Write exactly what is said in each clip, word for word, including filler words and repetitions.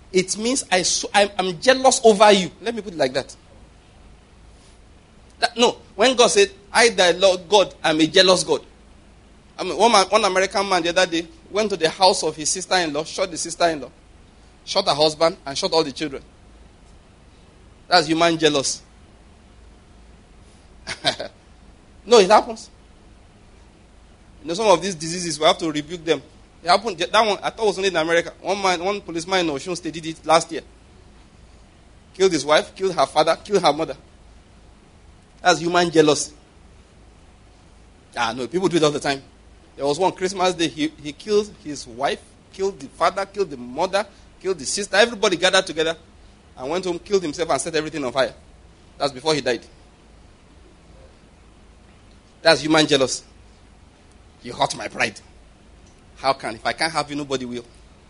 It means I so, I'm, I'm jealous over you. Let me put it like that. that. No, when God said, I, the Lord God, am a jealous God. I mean, one, man, one American man the other day went to the house of his sister-in-law, shot the sister-in-law, shot her husband, and shot all the children. That's human jealous. No, it happens. You know, some of these diseases, we have to rebuke them. It happened. That one, I thought it was only in America. One man, one policeman in Osun State did it last year. Killed his wife, killed her father, killed her mother. That's human jealousy. Ah, no, people do it all the time. There was one Christmas day, he, he killed his wife, killed the father, killed the mother, killed the sister. Everybody gathered together and went home, killed himself and set everything on fire. That's before he died. That's human jealousy. You hurt my pride. How can? If I can't have you, nobody will.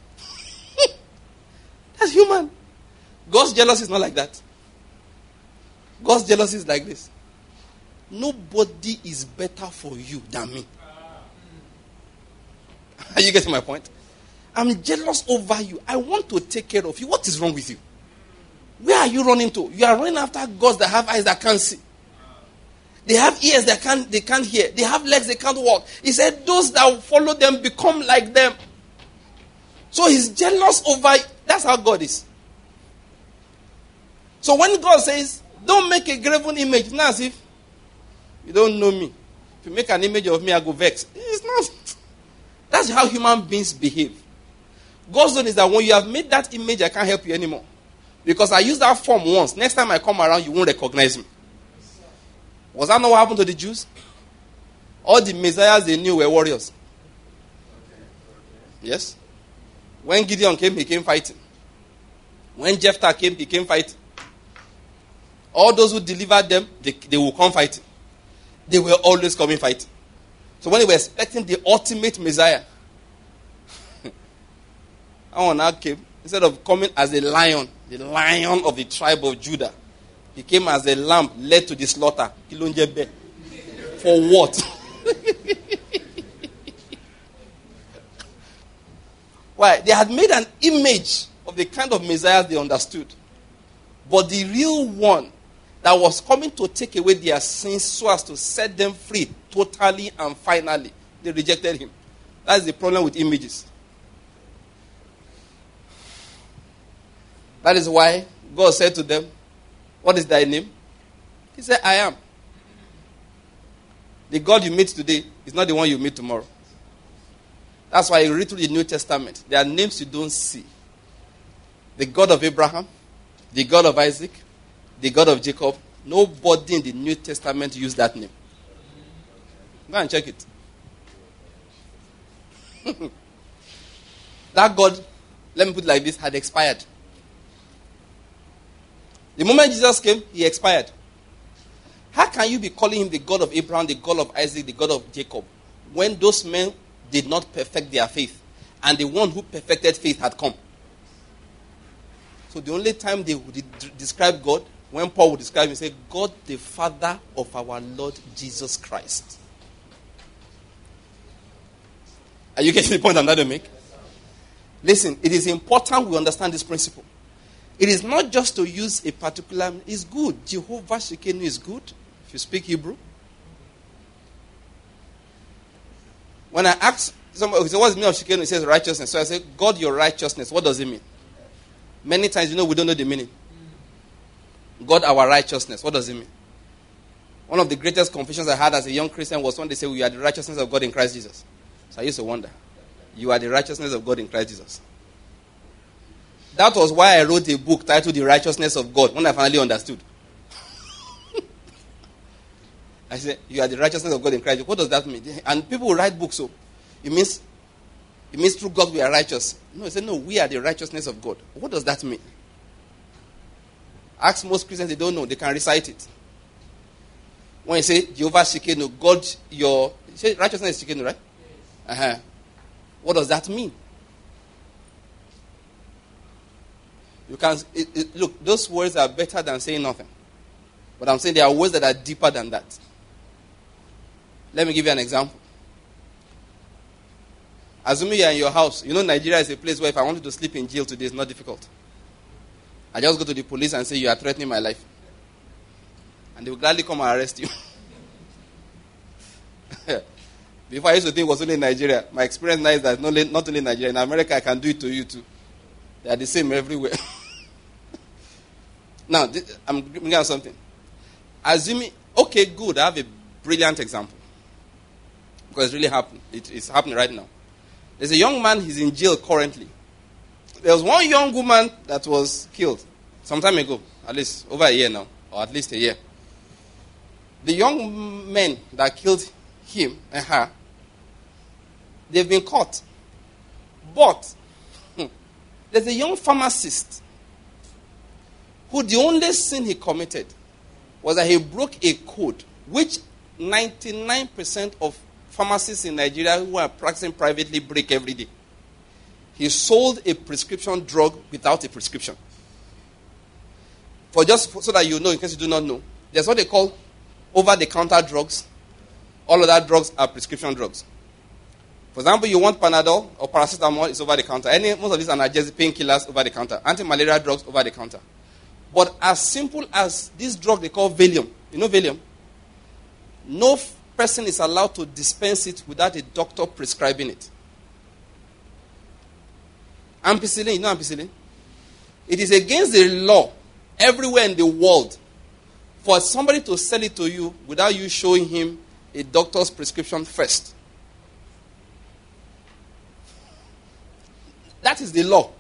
That's human. God's jealousy is not like that. God's jealousy is like this. Nobody is better for you than me. Are you getting my point? I'm jealous over you. I want to take care of you. What is wrong with you? Where are you running to? You are running after gods that have eyes that can't see. They have ears that can't, they can't hear. They have legs they can't walk. He said, those that follow them become like them. So he's jealous over, that's how God is. So when God says, don't make a graven image, it's not as if you don't know me. If you make an image of me, I go vex. It's not. That's how human beings behave. God's zone is that when you have made that image, I can't help you anymore. Because I used that form once. Next time I come around, you won't recognize me. Was that not what happened to the Jews? All the messiahs they knew were warriors. Yes? When Gideon came, he came fighting. When Jephthah came, he came fighting. All those who delivered them, they, they will come fighting. They were always coming fighting. So when they were expecting the ultimate Messiah, that one now came. Instead of coming as a lion, the lion of the tribe of Judah, he came as a lamb led to the slaughter. For what? Why? They had made an image of the kind of Messiah they understood. But the real one that was coming to take away their sins so as to set them free totally and finally, they rejected him. That's the problem with images. That is why God said to them, what is thy name? He said, I am. The God you meet today is not the one you meet tomorrow. That's why you read through the New Testament. There are names you don't see. The God of Abraham, the God of Isaac, the God of Jacob. Nobody in the New Testament used that name. Go and check it. That God, let me put it like this, had expired. The moment Jesus came, he expired. How can you be calling him the God of Abraham, the God of Isaac, the God of Jacob, when those men did not perfect their faith, and the one who perfected faith had come? So the only time they would describe God, when Paul would describe him, he said, God the Father of our Lord Jesus Christ. Are you getting the point I'm trying to make? Listen, it is important we understand this principle. It is not just to use a particular, it's good. Jehovah Shekenu is good, if you speak Hebrew. When I ask somebody, so what's the meaning of Shekenu? He says righteousness. So I say, God, your righteousness. What does it mean? Many times, you know, we don't know the meaning. God, our righteousness. What does it mean? One of the greatest confessions I had as a young Christian was when they say, we are the righteousness of God in Christ Jesus. So I used to wonder, you are the righteousness of God in Christ Jesus. That was why I wrote a book titled The Righteousness of God, when I finally understood. I said, you are the righteousness of God in Christ Jesus. What does that mean? And people will write books, so it means, it means through God we are righteous. No, I said, no, we are the righteousness of God. What does that mean? Ask most Christians, they don't know. They can recite it. When you say, Jehovah Shekenu, God, your... You say righteousness is Shekenu, right? Yes. Uh-huh. What does that mean? You can... It, it, look, those words are better than saying nothing. But I'm saying there are words that are deeper than that. Let me give you an example. Assuming you're in your house. You know Nigeria is a place where if I wanted to sleep in jail today, it's not difficult. I just go to the police and say, you are threatening my life. And they will gladly come and arrest you. Before I used to think it was only in Nigeria. My experience now is that not only, not only in Nigeria, in America I can do it to you too. They are the same everywhere. Now, this, I'm bringing out something. Assuming, okay, good, I have a brilliant example. Because it's really happening. It, it's happening right now. There's a young man, he's in jail currently. There was one young woman that was killed some time ago, at least over a year now, or at least a year. The young men that killed him and her, they've been caught. But there's a young pharmacist who the only sin he committed was that he broke a code which ninety-nine percent of pharmacists in Nigeria who are practicing privately break every day. He sold a prescription drug without a prescription. For just so that you know, in case you do not know, there's what they call over-the-counter drugs. All of that drugs are prescription drugs. For example, you want Panadol or paracetamol, it's over the counter. Any, most of these analgesic painkillers over the counter. Anti-malaria drugs over the counter. But as simple as this drug they call Valium. You know Valium? No f- person is allowed to dispense it without a doctor prescribing it. Ampicillin, you know ampicillin? It is against the law everywhere in the world for somebody to sell it to you without you showing him a doctor's prescription first. That is the law.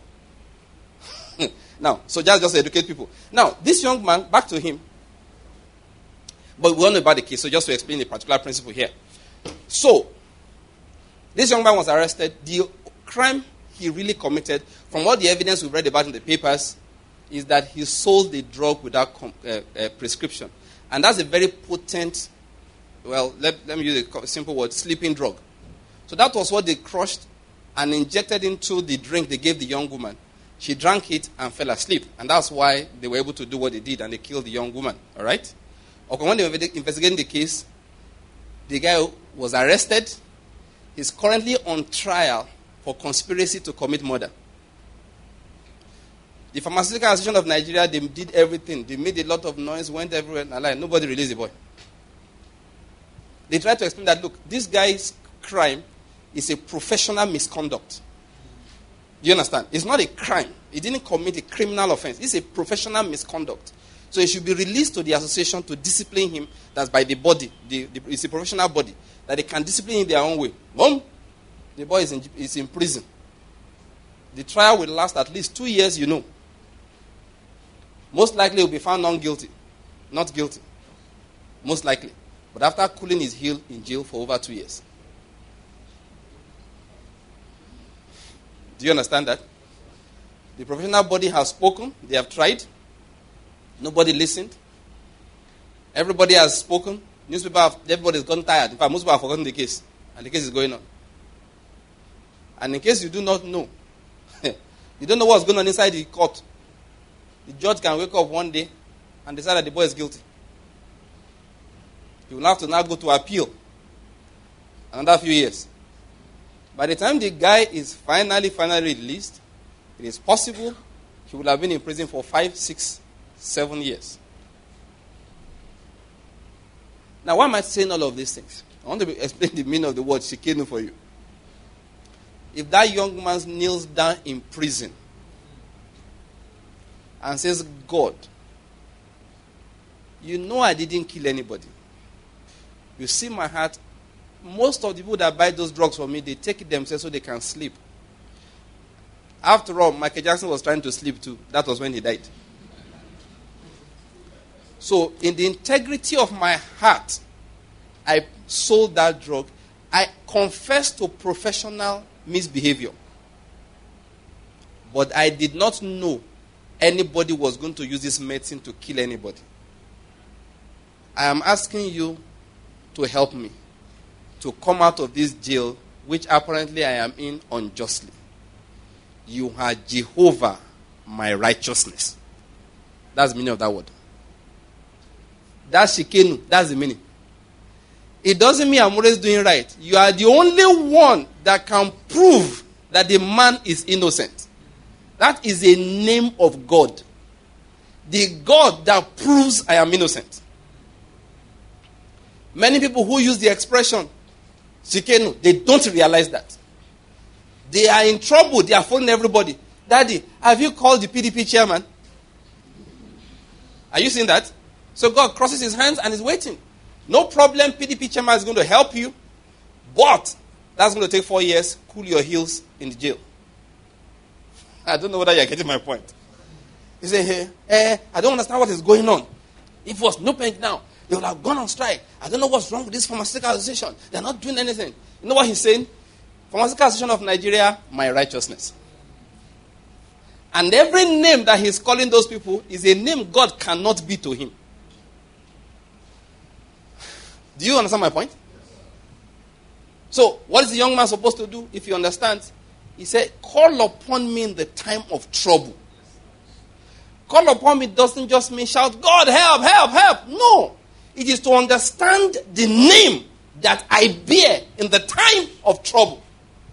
Now, so just, just educate people. Now, this young man, back to him. But we don't know about the case, so just to explain the particular principle here. So, this young man was arrested. The crime he really committed, from what the evidence we've read about in the papers, is that he sold the drug without com- uh, uh, prescription. And that's a very potent, well, let, let me use a simple word, sleeping drug. So that was what they crushed and injected into the drink they gave the young woman. She drank it and fell asleep. And that's why they were able to do what they did and they killed the young woman. All right? Okay, when they were investigating the case, the guy was arrested. He's currently on trial for conspiracy to commit murder. The Pharmaceutical Association of Nigeria, they did everything. They made a lot of noise, went everywhere. And like, nobody released the boy. They tried to explain that, look, this guy's crime is a professional misconduct. Do you understand? It's not a crime. He didn't commit a criminal offense. It's a professional misconduct. So he should be released to the association to discipline him. That's by the body. The, the, it's a professional body. That they can discipline in their own way. Boom! The boy is in, is in prison. The trial will last at least two years, you know. Most likely he will be found non-guilty. Not guilty. Most likely. But after cooling his heel in jail for over two years. Do you understand that? The professional body has spoken. They have tried. Nobody listened. Everybody has spoken. Newspaper, have, everybody's gone tired. In fact, most people have forgotten the case. And the case is going on. And in case you do not know, you don't know what's going on inside the court. The judge can wake up one day and decide that the boy is guilty. He will have to now go to appeal. Another few years. By the time the guy is finally, finally released, it is possible he would have been in prison for five, six, seven years. Now, why am I saying all of these things? I want to explain the meaning of the word shikenu for you. If that young man kneels down in prison and says, God, you know I didn't kill anybody. You see my heart. Most of the people that buy those drugs from me, they take it themselves so they can sleep. After all, Michael Jackson was trying to sleep too. That was when he died. So, in the integrity of my heart, I sold that drug. I confessed to professional misbehavior. But I did not know anybody was going to use this medicine to kill anybody. I am asking you to help me to come out of this jail, which apparently I am in unjustly. You are Jehovah, my righteousness. That's the meaning of that word. That's shikenu. That's the meaning. It doesn't mean I'm always doing right. You are the only one that can prove that the man is innocent. That is a name of God. The God that proves I am innocent. Many people who use the expression Shikenu, they don't realize that. They are in trouble. They are phoning everybody. Daddy, have you called the P D P chairman? Are you seeing that? So God crosses his hands and is waiting. No problem, P D P chairman is going to help you. But that's going to take four years. Cool your heels in the jail. I don't know whether you're getting my point. You say, hey, eh, I don't understand what is going on. If it was no payment now, they would have gone on strike. I don't know what's wrong with this pharmaceutical association. They're not doing anything. You know what he's saying? Pharmaceutical Association of Nigeria, my righteousness. And every name that he's calling those people is a name God cannot be to him. Do you understand my point? So, what is the young man supposed to do if he understands? He said, call upon me in the time of trouble. Call upon me doesn't just mean shout, God, help, help, help. No. It is to understand the name that I bear in the time of trouble.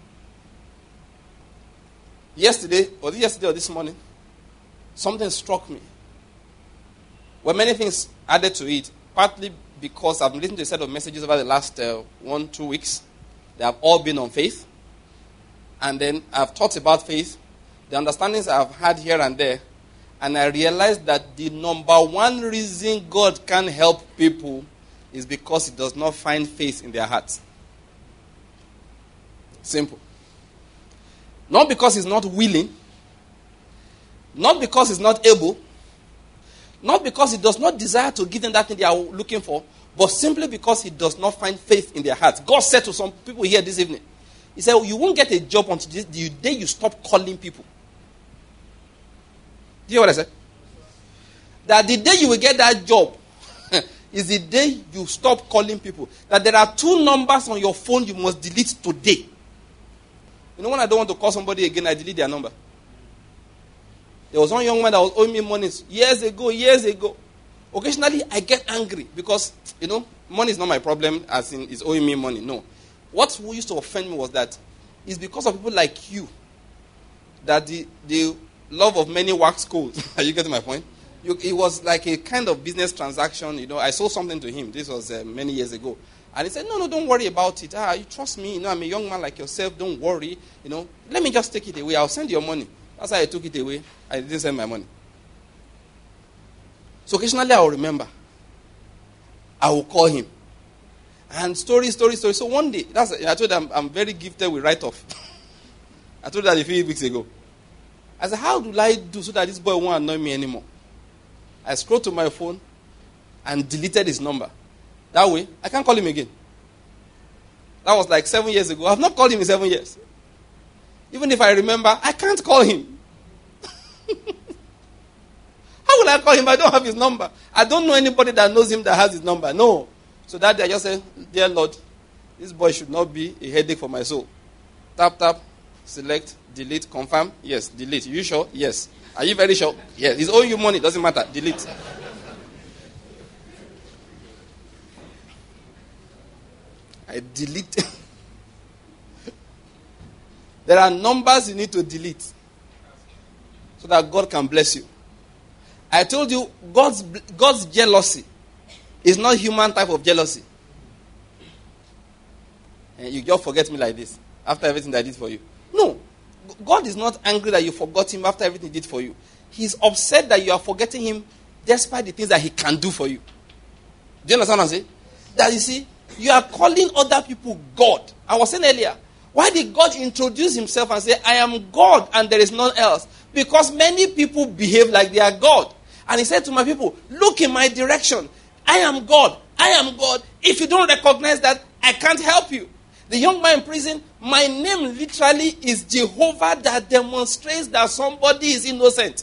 Yesterday, was it yesterday or this morning? Something struck me. Well, many things added to it, partly because I've been listening to a set of messages over the last uh, one, two weeks. They have all been on faith. And then I've taught about faith, the understandings I've had here and there. And I realized that the number one reason God can't help people is because he does not find faith in their hearts. Simple. Not because he's not willing. Not because he's not able. Not because he does not desire to give them that thing they are looking for. But simply because he does not find faith in their hearts. God said to some people here this evening, he said, you won't get a job until the day you stop calling people. Do you hear what I said? That the day you will get that job is the day you stop calling people. That there are two numbers on your phone you must delete today. You know when I don't want to call somebody again, I delete their number. There was one young man that was owing me money years ago, years ago. Occasionally, I get angry because, you know, money is not my problem as in he's owing me money. No. What used to offend me was that it's because of people like you that the, the love of many wax cold. Are you getting my point? You, it was like a kind of business transaction. You know, I sold something to him. This was uh, many years ago. And he said, no, no, don't worry about it. Ah, you trust me. You know, I'm a young man like yourself. Don't worry. You know, let me just take it away. I'll send your money. That's how I took it away. I didn't send my money. So occasionally I will remember. I will call him. And story, story, story. So one day, that's I told him I'm, I'm very gifted with write-off. I told that a few weeks ago. I said, how do I do so that this boy won't annoy me anymore? I scrolled to my phone and deleted his number. That way, I can't call him again. That was like seven years ago. I've not called him in seven years. Even if I remember, I can't call him. How will I call him? I don't have his number. I don't know anybody that knows him that has his number. No. So that day I just said, dear Lord, this boy should not be a headache for my soul. Tap, tap, select, delete, confirm. Yes, delete. You sure? Yes. Are you very sure? Yes. He's owing you money. Doesn't matter. Delete. I delete. There are numbers you need to delete so that God can bless you. I told you, God's God's jealousy is not human type of jealousy. And you just forget me like this after everything that I did for you. No. God is not angry that you forgot him after everything he did for you. He's upset that you are forgetting him despite the things that he can do for you. Do you understand what I'm saying? That you see, you are calling other people God. I was saying earlier, why did God introduce himself and say, I am God and there is none else? Because many people behave like they are God. And he said to my people, look in my direction. I am God. I am God. If you don't recognize that, I can't help you. The young man in prison, my name literally is Jehovah that demonstrates that somebody is innocent.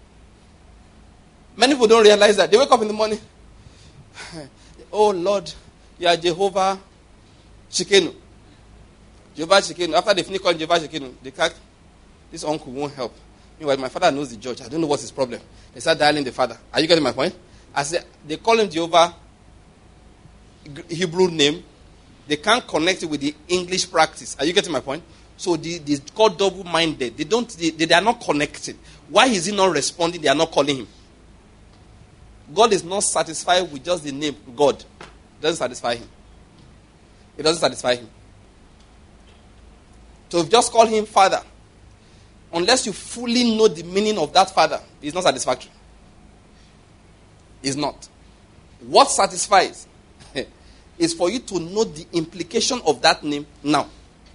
Many people don't realize that. They wake up in the morning. Oh Lord, you are Jehovah Shikenu. Jehovah Shikenu. After they finish calling Jehovah Shikenu, they can't, this uncle won't help. Meanwhile, my father knows the judge. I don't know what's his problem. They start dialing the father. Are you getting my point? I said, they call him Jehovah Hebrew name. They can't connect it with the English practice. Are you getting my point? So they, they call double-minded. They don't. They, they are not connected. Why is he not responding? They are not calling him. God is not satisfied with just the name God. It doesn't satisfy him. It doesn't satisfy him. To just call him Father, unless you fully know the meaning of that Father, it's not satisfactory. It's not. What satisfies is for you to know the implication of that name now.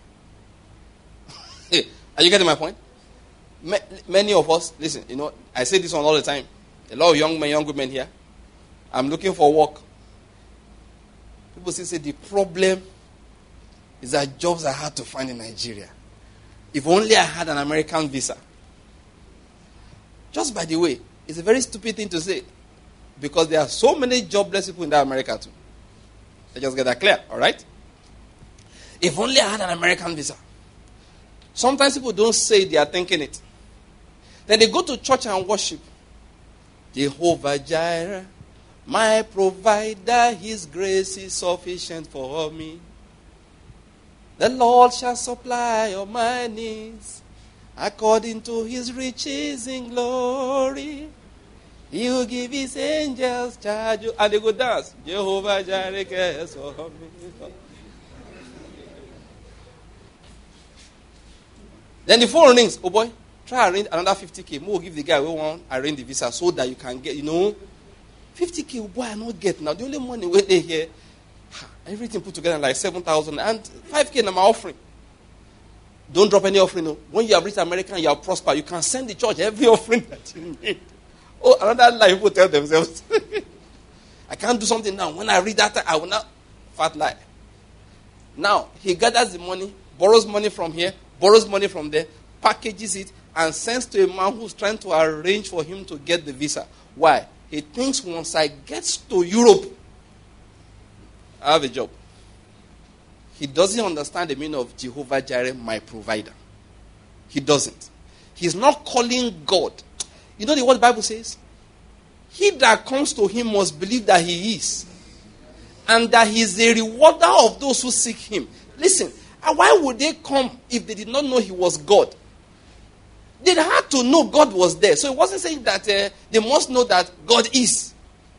Are you getting my point? Many of us, listen, you know, I say this one all the time. A lot of young men, young women here. I'm looking for work. People still say the problem is that jobs are hard to find in Nigeria. If only I had an American visa. Just by the way, it's a very stupid thing to say. Because there are so many jobless people in that America too. Let's just get that clear, all right? If only I had an American visa. Sometimes people don't say it, they are thinking it. Then they go to church and worship. Jehovah Jireh, my provider, his grace is sufficient for me. The Lord shall supply all my needs according to his riches in glory. He will give his angels charge. And they go dance. Jehovah Jireh cares for me. Then the phone rings. Oh boy, try arrange another fifty K. We'll give the guy we want arrange the visa so that you can get, you know, fifty K. Oh boy, I not get now. The only money where they here, everything put together like seven thousand and five K in my offering. Don't drop any offering. No. When you have reached America and you are prosper, you can send the church every offering that you need. Oh, another lie people tell themselves. I can't do something now. When I read that, I will not. Fat lie. Now, he gathers the money, borrows money from here, borrows money from there, packages it, and sends to a man who's trying to arrange for him to get the visa. Why? He thinks once I get to Europe, I have a job. He doesn't understand the meaning of Jehovah Jireh, my provider. He doesn't. He's not calling God. You know what the Bible says? He that comes to him must believe that he is. And that he is the rewarder of those who seek him. Listen, why would they come if they did not know he was God? They had to know God was there. So it wasn't saying that uh, they must know that God is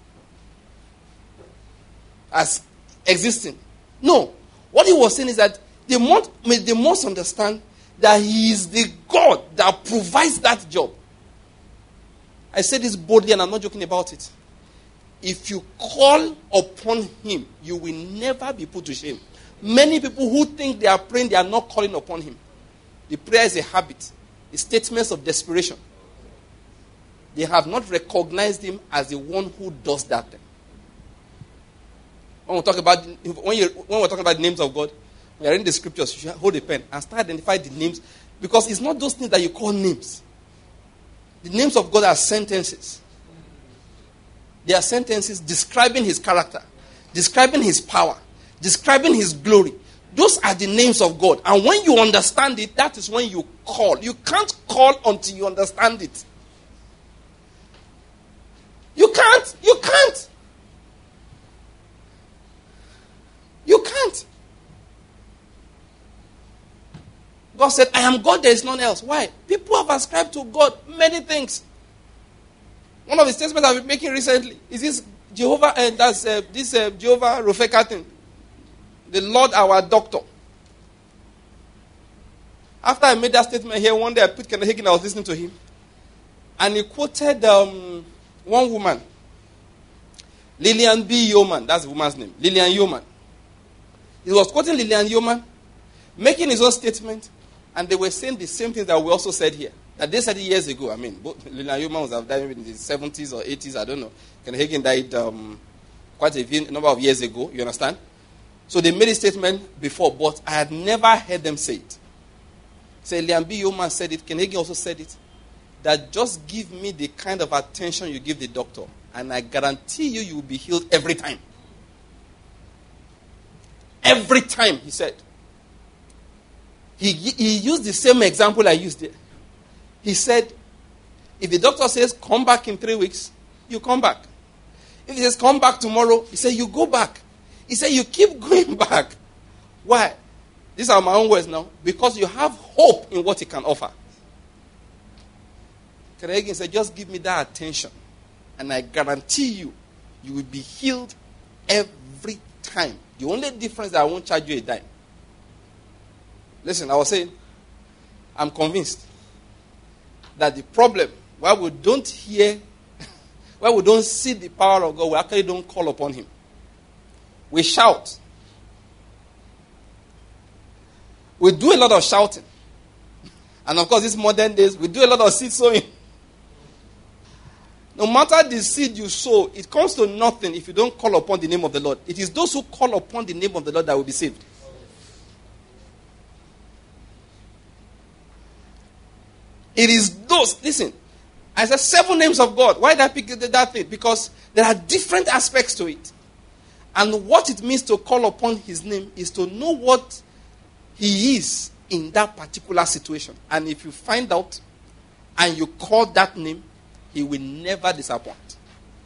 as existing. No. What he was saying is that they must, they must understand that he is the God that provides that job. I say this boldly and I'm not joking about it. If you call upon him, you will never be put to shame. Many people who think they are praying, they are not calling upon him. The prayer is a habit. A statements of desperation. They have not recognized him as the one who does that thing. When we talk about when, you, when we're talking about the names of God, we are reading the scriptures, you should hold a pen and start identifying the names. Because it's not those things that you call names. The names of God are sentences. They are sentences describing his character, describing his power, describing his glory. Those are the names of God. And when you understand it, that is when you call. You can't call until you understand it. You can't. You can't. You can't. God said, I am God, there is none else. Why? People have ascribed to God many things. One of the statements I've been making recently is this Jehovah, and uh, that's uh, this uh, Jehovah Rofeka thing. The Lord our doctor. After I made that statement here, one day I put Kenneth Hagin, I was listening to him. And he quoted um, one woman. Lillian B. Yeoman. That's the woman's name. Lillian Yeoman. He was quoting Lillian Yeoman, making his own statement. And they were saying the same things that we also said here. That they said it years ago. I mean, Lillian Yeoman was have died in the seventies or eighties, I don't know. Kenneth Hagin died um, quite a number of years ago. You understand? So they made a statement before, but I had never heard them say it. Say, so Liam B. Yeoman said it, Kenneth Hagin also said it, that just give me the kind of attention you give the doctor, and I guarantee you, you will be healed every time. Every time, he said. He, he used the same example I used there. He said, if the doctor says, come back in three weeks, you come back. If he says, come back tomorrow, he said, you go back. He said, you keep going back. Why? These are my own words now. Because you have hope in what he can offer. Kenneth Hagin said, just give me that attention. And I guarantee you, you will be healed every time. The only difference is that I won't charge you a dime. Listen, I was saying, I'm convinced that the problem, why we don't hear, why we don't see the power of God, we actually don't call upon him. We shout. We do a lot of shouting. And of course, these modern days, we do a lot of seed sowing. No matter the seed you sow, it comes to nothing if you don't call upon the name of the Lord. It is those who call upon the name of the Lord that will be saved. It is those, listen, I said seven names of God. Why did I pick that thing? Because there are different aspects to it. And what it means to call upon his name is to know what he is in that particular situation. And if you find out and you call that name, he will never disappoint.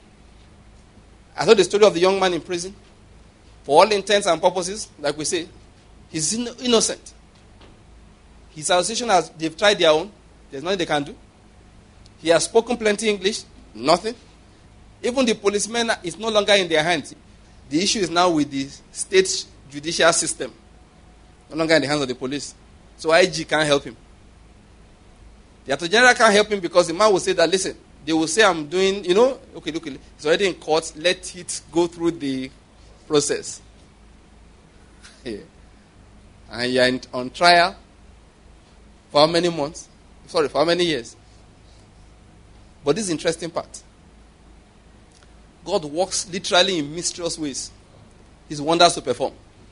I told the story of the young man in prison. For all intents and purposes, like we say, he's innocent. His association has, they've tried their own. There's nothing they can do. He has spoken plenty English. Nothing. Even the policeman is no longer in their hands. The issue is now with the state judicial system. No longer in the hands of the police. So I G can't help him. The Attorney General can't help him because the man will say that, listen, they will say I'm doing, you know, okay, look, it's already in court. Let it go through the process. Yeah. And you're in, on trial for how many months? Sorry, for how many years? But this is the interesting part. God works literally in mysterious ways. His wonders to perform.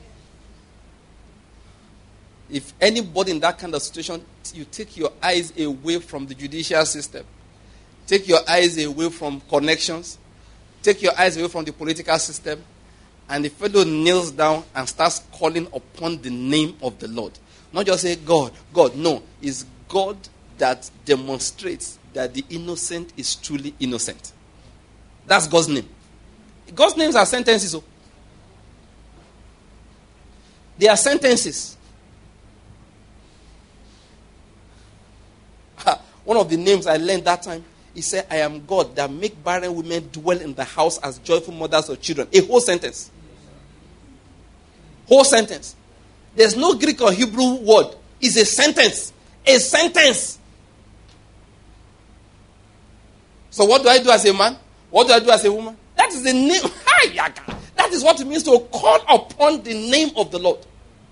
If anybody in that kind of situation, you take your eyes away from the judicial system. Take your eyes away from connections. Take your eyes away from the political system. And the fellow kneels down and starts calling upon the name of the Lord. Not just say, God, God. No. It's God that demonstrates that the innocent is truly innocent. That's God's name. God's names are sentences. Oh. They are sentences. One of the names I learned that time, he said, I am God that make barren women dwell in the house as joyful mothers of children. A whole sentence. Whole sentence. There's no Greek or Hebrew word. It's a sentence. A sentence. So what do I do as a man? What do I do as a woman? That is the name. That is what it means to call upon the name of the Lord.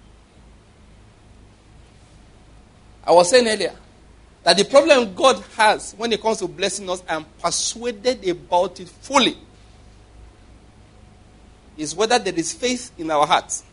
I was saying earlier that the problem God has when it comes to blessing us, I am persuaded about it fully, is whether there is faith in our hearts.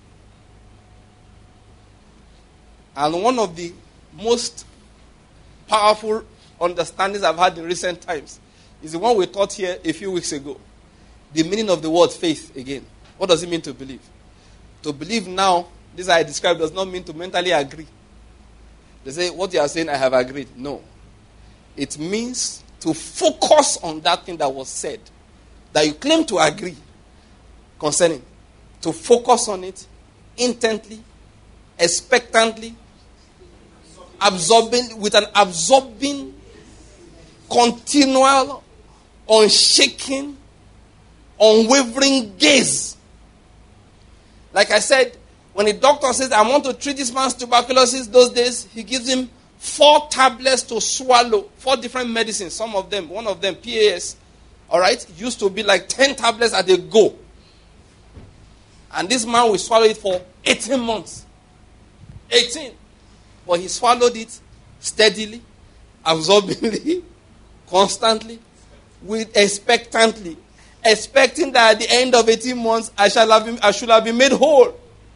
And one of the most powerful understandings I've had in recent times is the one we taught here a few weeks ago. The meaning of the word faith again. What does it mean to believe? To believe now, this I described, does not mean to mentally agree. They say, what you are saying, I have agreed. No. It means to focus on that thing that was said, that you claim to agree concerning. To focus on it intently, expectantly, absorbing, with an absorbing, continual, unshaken, unwavering gaze. Like I said, when the doctor says, I want to treat this man's tuberculosis those days, he gives him four tablets to swallow, four different medicines. Some of them, one of them, P A S, all right, used to be like ten tablets at a go. And this man will swallow it for eighteen months. eighteen. But he swallowed it steadily, absorbingly, constantly, with expectantly, expecting that at the end of eighteen months, I shall have been, I should have been made whole.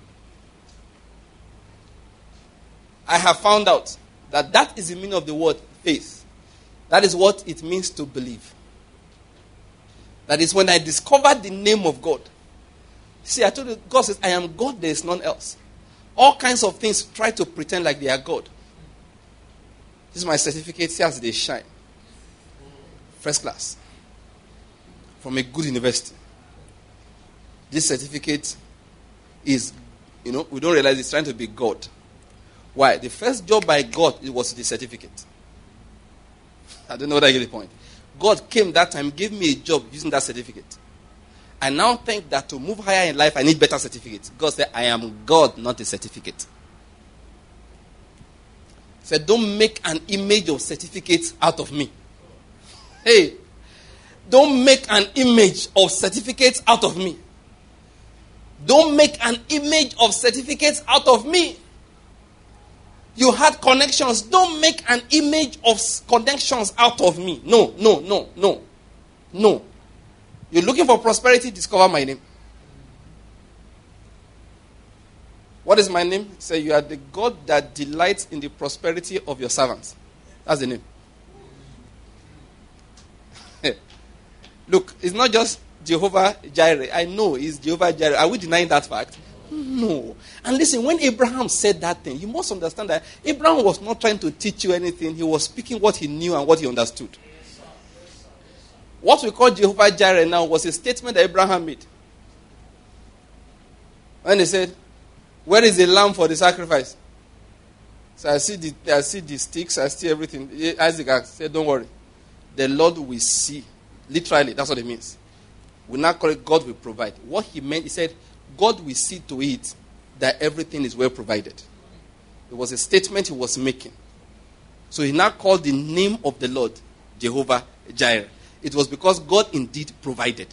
I have found out that that is the meaning of the word faith. That is what it means to believe. That is when I discovered the name of God. See, I told you, God says, I am God, there is none else. All kinds of things try to pretend like they are God. This is my certificate. See as they shine. First class. From a good university. This certificate is, you know, we don't realize it's trying to be God. Why? The first job I got, it was the certificate. I don't know what I get the point. God came that time, gave me a job using that certificate. I now think that to move higher in life, I need better certificates. God said, I am God, not a certificate. He said, don't make an image of certificates out of me. Hey, don't make an image of certificates out of me. Don't make an image of certificates out of me. You had connections. Don't make an image of connections out of me. No, no, no, no, no. You're looking for prosperity, discover my name. What is my name? Say, you are the God that delights in the prosperity of your servants. That's the name. Look, it's not just Jehovah Jireh. I know it's Jehovah Jireh. Are we denying that fact? No. And listen, when Abraham said that thing, you must understand that Abraham was not trying to teach you anything. He was speaking what he knew and what he understood. What we call Jehovah Jireh now was a statement that Abraham made. When he said, where is the lamb for the sacrifice? So I see the, I see the sticks, I see everything. Isaac said, don't worry. The Lord will see. Literally, that's what it means. We now call it God will provide. What he meant, he said, God will see to it that everything is well provided. It was a statement he was making. So he now called the name of the Lord Jehovah Jireh. It was because God indeed provided.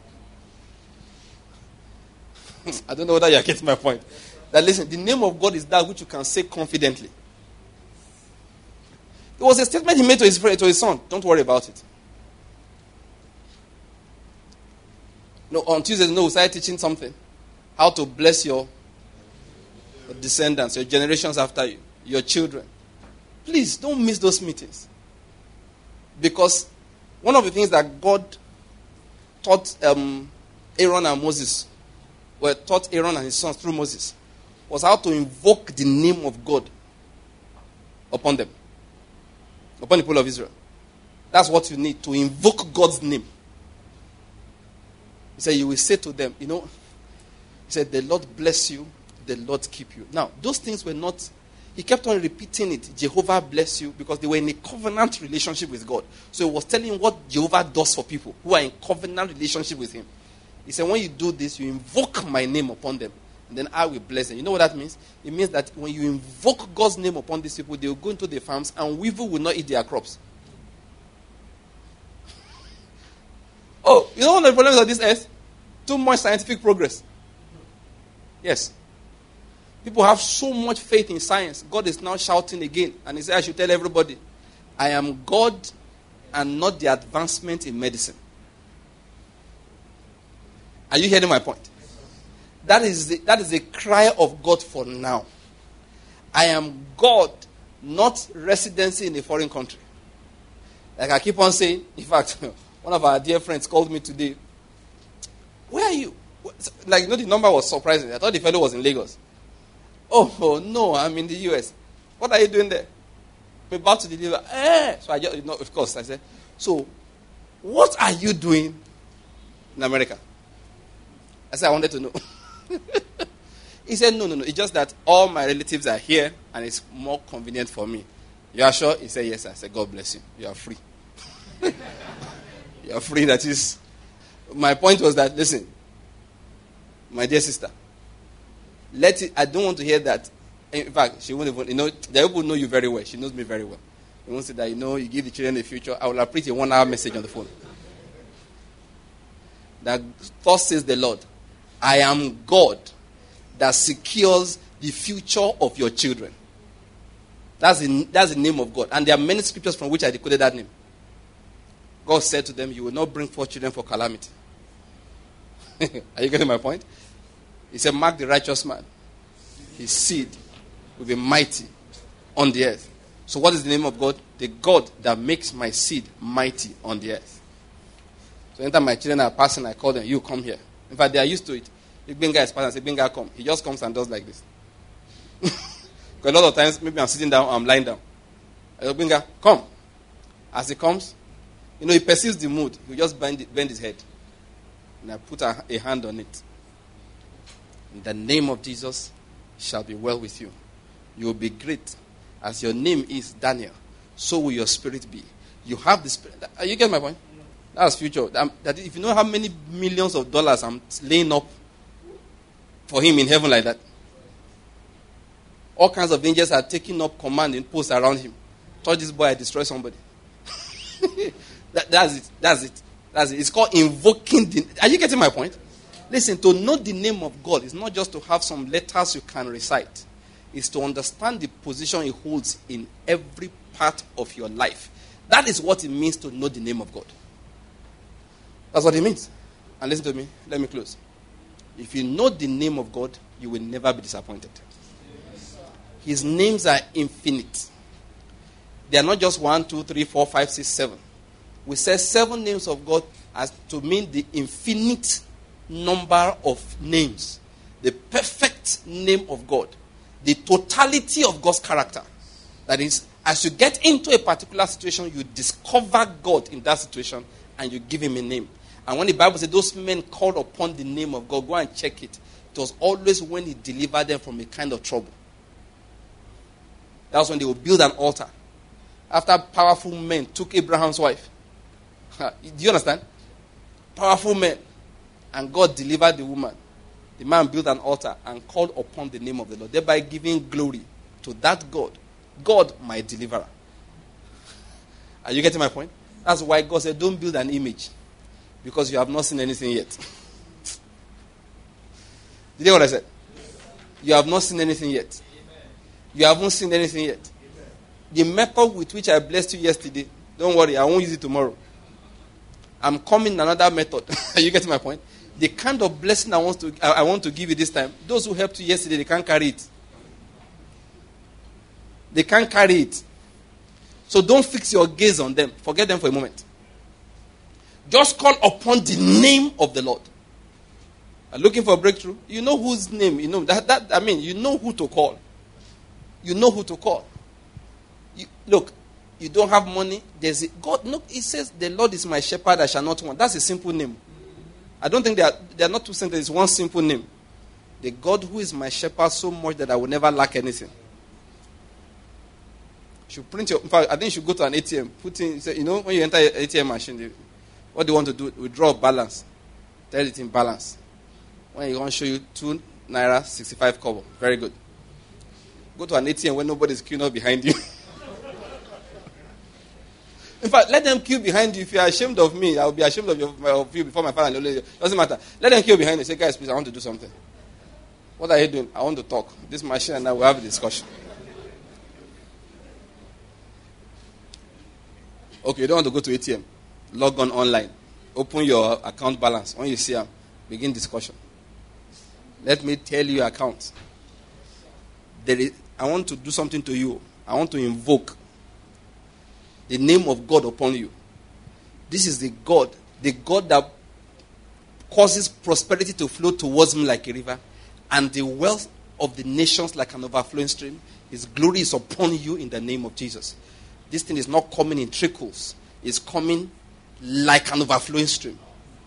I don't know whether you are getting my point. That listen, the name of God is that which you can say confidently. It was a statement he made to his friend, to his son. Don't worry about it. No, on Tuesday, no, we started teaching something. How to bless your descendants, your generations after you, your children. Please, don't miss those meetings. Because one of the things that God taught um, Aaron and Moses, well, taught Aaron and his sons through Moses, was how to invoke the name of God upon them, upon the people of Israel. That's what you need, to invoke God's name. He said, you will say to them, you know, he said, the Lord bless you, the Lord keep you. Now, those things were not, he kept on repeating it, Jehovah bless you, because they were in a covenant relationship with God. So he was telling what Jehovah does for people who are in covenant relationship with him. He said, when you do this, you invoke my name upon them, and then I will bless them. You know what that means? It means that when you invoke God's name upon these people, they will go into the farms, and weevil will not eat their crops. Oh, you know one of the problems of this earth? Too much scientific progress. Yes. People have so much faith in science. God is now shouting again. And he said, I should tell everybody, I am God and not the advancement in medicine. Are you hearing my point? That is the, that is the cry of God for now. I am God, not residency in a foreign country. Like I keep on saying, in fact, one of our dear friends called me today. Where are you? Like, you know, the number was surprising. I thought the fellow was in Lagos. Oh, oh no, I'm in the U S. What are you doing there? I'm about to deliver. Eh. So I just, you know, of course, I said, so what are you doing in America? I said, I wanted to know. He said, no, no, no. It's just that all my relatives are here and it's more convenient for me. You are sure? He said, yes. I said, God bless you. You are free. You are free. That is, my point was that, listen, my dear sister, let it, I don't want to hear that. In fact, she won't even, you know, the people know you very well. She knows me very well. You won't say that, you know, you give the children a future. I will appreciate a one-hour message on the phone. That thus says the Lord, I am God that secures the future of your children. That's the, that's the name of God. And there are many scriptures from which I decoded that name. God said to them, you will not bring forth children for calamity. Are you getting my point? He said, mark the righteous man. His seed will be mighty on the earth. So what is the name of God? The God that makes my seed mighty on the earth. So anytime my children are passing, I call them, you come here. In fact, they are used to it. If Benga is passing, I say, Benga, come. He just comes and does like this. Because a lot of times, maybe I'm sitting down, I'm lying down. I say, Benga, come. As he comes, you know, he perceives the mood. He just bend, bend his head. And I put a, a hand on it. In the name of Jesus, shall be well with you. You will be great. As your name is Daniel, so will your spirit be. You have the Spirit. You get my point? That's future. That, that if you know how many millions of dollars I'm laying up for him in heaven like that, all kinds of angels are taking up command in posts around him. Touch this boy, I destroy somebody. that, that's it. That's it. That's it. It's called invoking the... Are you getting my point? Listen, to know the name of God is not just to have some letters you can recite. It's to understand the position he holds in every part of your life. That is what it means to know the name of God. That's what it means. And listen to me. Let me close. If you know the name of God, you will never be disappointed. His names are infinite. They are not just one, two, three, four, five, six, seven. We say seven names of God as to mean the infinite number of names. The perfect name of God. The totality of God's character. That is, as you get into a particular situation, you discover God in that situation and you give him a name. And when the Bible says those men called upon the name of God, go and check it. It was always when he delivered them from a kind of trouble. That was when they would build an altar. After powerful men took Abraham's wife. Do you understand? Powerful men. And God delivered the woman. The man built an altar and called upon the name of the Lord, thereby giving glory to that God. God, my deliverer. Are you getting my point? That's why God said, don't build an image. Because you have not seen anything yet. Did you hear what I said? You have not seen anything yet. You haven't seen anything yet. The method with which I blessed you yesterday, don't worry, I won't use it tomorrow. I'm coming in another method. Are you getting my point? The kind of blessing I want to I want to give you this time, those who helped you yesterday, they can't carry it. They can't carry it. So don't fix your gaze on them. Forget them for a moment. Just call upon the name of the Lord. Are looking for a breakthrough? You know whose name, you know that, that I mean, you know who to call. You know who to call. You, look, you don't have money. There's a, God. Look, it says, "The Lord is my shepherd; I shall not want." That's a simple name. I don't think they are. They are not two sentences. It's one simple name. The God who is my shepherd so much that I will never lack anything. You should print your. In fact, I think you should go to an A T M. Put in. You know, when you enter an A T M machine, they, what do you want to do? Withdraw balance. Tell it in balance. When you want to show you two naira sixty-five kobo. Very good. Go to an A T M when nobody's queuing up behind you. In fact, let them queue behind you. If you are ashamed of me, I will be ashamed of, your, of you before my father and the doesn't matter. Let them queue behind you. Say, guys, please, I want to do something. What are you doing? I want to talk. This machine and I will have a discussion. Okay, you don't want to go to A T M. Log on online. Open your account balance. When you see them, begin discussion. Let me tell you your account. There is, I want to do something to you. I want to invoke the name of God upon you. This is the God, the God that causes prosperity to flow towards me like a river, and the wealth of the nations like an overflowing stream. His glory is upon you in the name of Jesus. This thing is not coming in trickles. It's coming like an overflowing stream.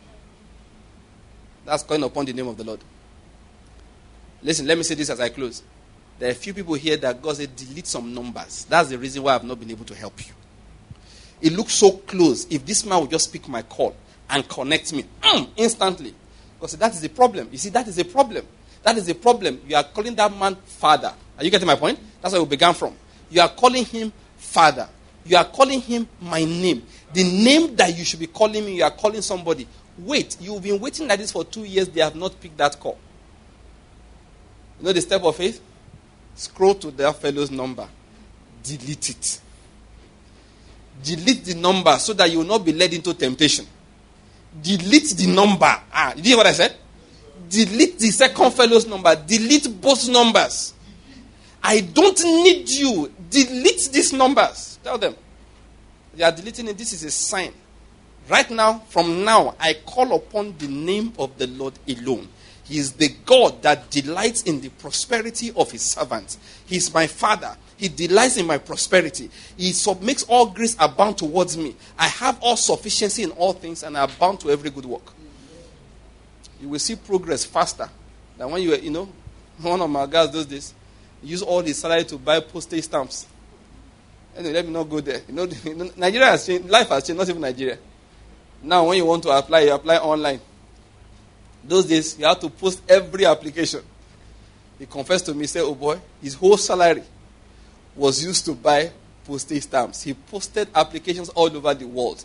That's calling upon the name of the Lord. Listen, let me say this as I close. There are a few people here that God said, delete some numbers. That's the reason why I've not been able to help you. It looks so close. If this man would just pick my call and connect me mm, instantly. Because that is the problem. You see, that is the problem. That is the problem. You are calling that man father. Are you getting my point? That's where we began from. You are calling him father. You are calling him my name. The name that you should be calling me, you are calling somebody. Wait, you've been waiting like this for two years. They have not picked that call. You know the step of faith? Scroll to their fellow's number. Delete it. Delete the number so that you will not be led into temptation. Delete the number. Ah, did you hear what I said? Delete the second fellow's number. Delete both numbers. I don't need you. Delete these numbers. Tell them. They are deleting it. This is a sign. Right now, from now, I call upon the name of the Lord alone. He is the God that delights in the prosperity of his servants. He is my father. He delights in my prosperity. He makes all grace abound towards me. I have all sufficiency in all things and I abound to every good work. You will see progress faster than when you were, you know, one of my guys does this. He used all his salary to buy postage stamps. Anyway, let me not go there. You know, Nigeria has changed. Life has changed, not even Nigeria. Now, when you want to apply, you apply online. Those days, you have to post every application. He confessed to me, he said, oh boy, his whole salary was used to buy postage stamps. He posted applications all over the world.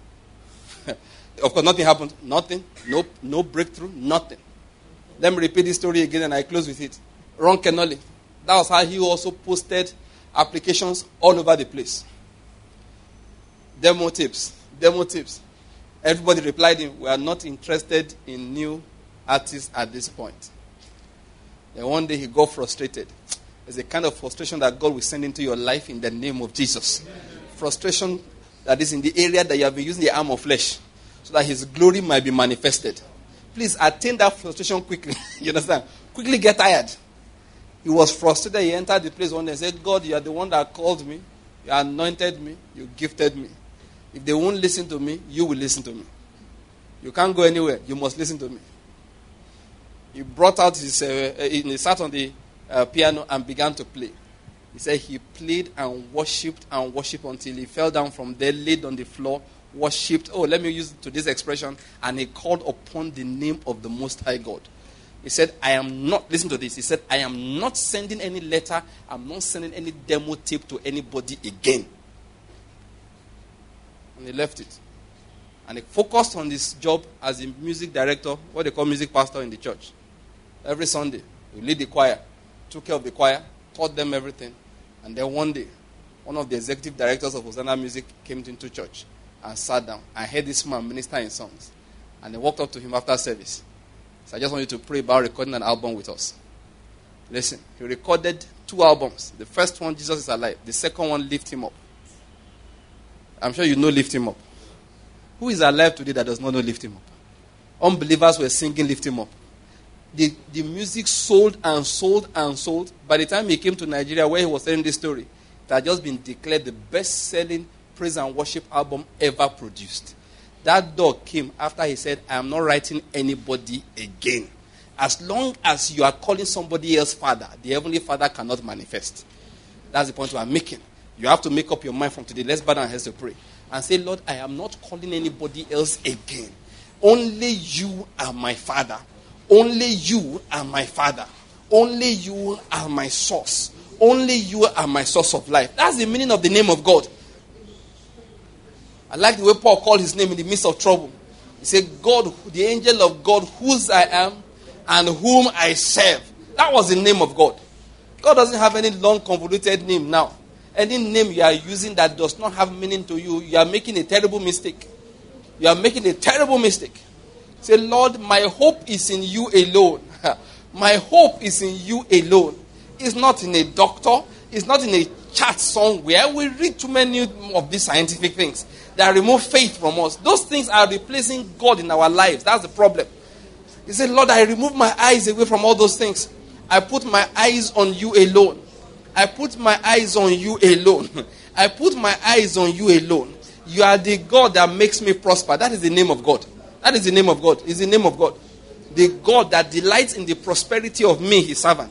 Of course, nothing happened. Nothing. No, no breakthrough. Nothing. Let me repeat this story again and I close with it. Ron Kenoly. That was how he also posted applications all over the place. Demo tips. Demo tips. Everybody replied him, we are not interested in new artists at this point. Then one day he got frustrated. There's a kind of frustration that God will send into your life in the name of Jesus. Frustration that is in the area that you have been using the arm of flesh so that his glory might be manifested. Please attain that frustration quickly. You understand? Quickly get tired. He was frustrated. He entered the place one day and said, God, you are the one that called me. You anointed me. You gifted me. If they won't listen to me, you will listen to me. You can't go anywhere. You must listen to me. He brought out his, uh, he sat on the uh, piano and began to play. He said he played and worshipped and worshipped until he fell down from there, laid on the floor, worshipped. Oh, let me use today's expression. And he called upon the name of the Most High God. He said, I am not, listen to this. He said, I am not sending any letter. I'm not sending any demo tape to anybody again. And he left it. And he focused on his job as a music director, what they call music pastor in the church. Every Sunday, he lead the choir, took care of the choir, taught them everything. And then one day, one of the executive directors of Hosanna Music came into church and sat down. I heard this man minister in songs. And they walked up to him after service. So I just want you to pray about recording an album with us. Listen, he recorded two albums. The first one, Jesus is Alive. The second one, Lift Him Up. I'm sure you know Lift Him Up. Who is alive today that does not know Lift Him Up? Unbelievers were singing Lift Him Up. The, the music sold and sold and sold. By the time he came to Nigeria where he was telling this story, it had just been declared the best-selling praise and worship album ever produced. That dog came after he said, I am not writing anybody again. As long as you are calling somebody else Father, the Heavenly Father cannot manifest. That's the point I'm making. You have to make up your mind from today. Let's bow down our heads to pray. And say, Lord, I am not calling anybody else again. Only you are my Father. Only you are my Father. Only you are my source. Only you are my source of life. That's the meaning of the name of God. I like the way Paul called his name in the midst of trouble. He said, God, the angel of God, whose I am and whom I serve. That was the name of God. God doesn't have any long, convoluted name now. Any name you are using that does not have meaning to you, you are making a terrible mistake. You are making a terrible mistake. Say, Lord, my hope is in you alone. My hope is in you alone. It's not in a doctor. It's not in a chart somewhere. We read too many of these scientific things that remove faith from us. Those things are replacing God in our lives. That's the problem. He said, Lord, I remove my eyes away from all those things. I put my eyes on you alone. I put my eyes on you alone. I put my eyes on you alone. You are the God that makes me prosper. That is the name of God. That is the name of God. It's the name of God. The God that delights in the prosperity of me, his servant.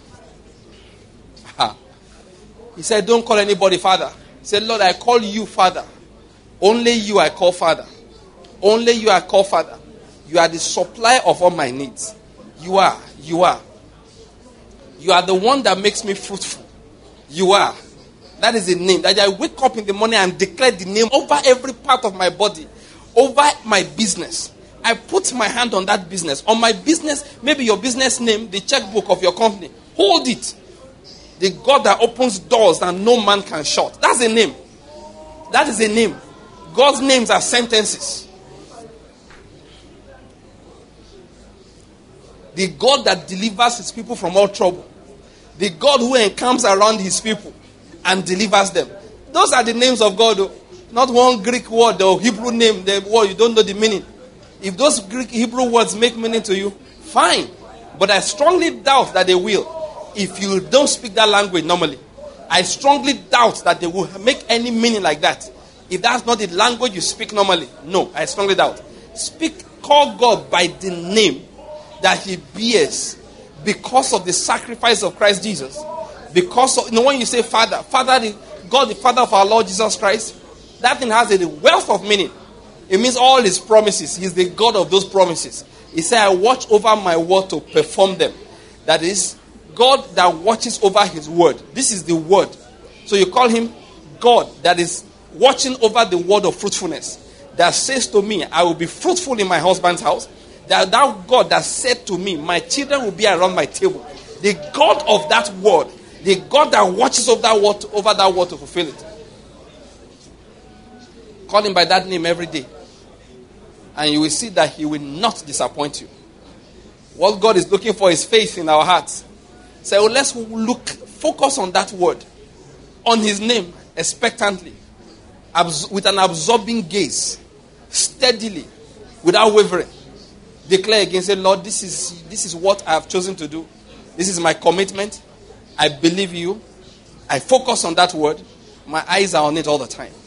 Ha. He said, don't call anybody Father. He said, Lord, I call you Father. Only you I call Father. Only you I call Father. You are the supplier of all my needs. You are. You are. You are the one that makes me fruitful. You are. That is the name. That I wake up in the morning and declare the name over every part of my body. Over my business. I put my hand on that business. On my business, maybe your business name, the checkbook of your company. Hold it. The God that opens doors that no man can shut. That's a name. That is a name. God's names are sentences. The God that delivers his people from all trouble. The God who encamps around his people and delivers them. Those are the names of God. Though. Not one Greek word or Hebrew name, the word you don't know the meaning. If those Greek Hebrew words make meaning to you, fine. But I strongly doubt that they will. If you don't speak that language normally. I strongly doubt that they will make any meaning like that. If that's not the language you speak normally. No, I strongly doubt. Speak, call God by the name that he bears because of the sacrifice of Christ Jesus. Because of, you know, when you say Father, Father, God the Father of our Lord Jesus Christ, that thing has a wealth of meaning. It means all his promises. He's the God of those promises. He said, I watch over my word to perform them. That is, God that watches over his word. This is the word. So you call him God that is watching over the word of fruitfulness. That says to me, I will be fruitful in my husband's house. That that God that said to me, my children will be around my table. The God of that word. The God that watches over that word, over that word to fulfill it. Call him by that name every day. And you will see that he will not disappoint you. What God is looking for is faith in our hearts. So let's look, focus on that word. On his name, expectantly. Abs- with an absorbing gaze. Steadily. Without wavering. Declare again, say, Lord, this is, this is what I have chosen to do. This is my commitment. I believe you. I focus on that word. My eyes are on it all the time.